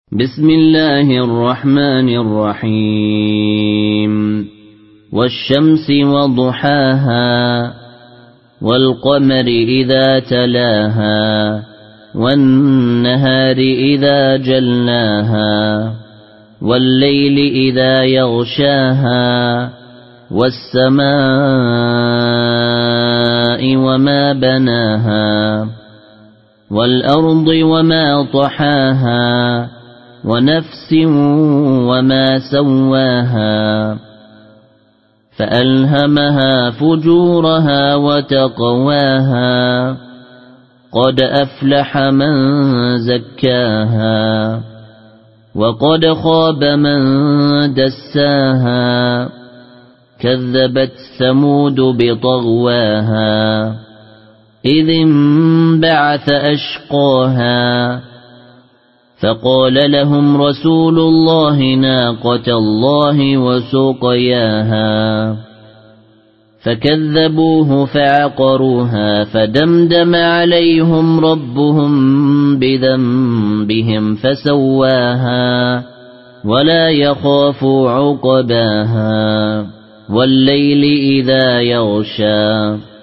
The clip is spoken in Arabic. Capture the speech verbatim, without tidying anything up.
بسم الله الرحمن الرحيم والشمس وضحاها والقمر إذا تلاها والنهار إذا جلاها والليل إذا يغشاها والسماء وما بناها والأرض وما طحاها ونفس وما سواها فألهمها فجورها وتقواها قد أفلح من زكاها وقد خاب من دساها كذبت ثمود بطغواها إذ انبعث أشقاها فقال لهم رسول الله ناقة الله وسقياها فكذبوه فعقروها فدمدم عليهم ربهم بذنبهم فسواها ولا يخاف عقباها والليل إذا يغشى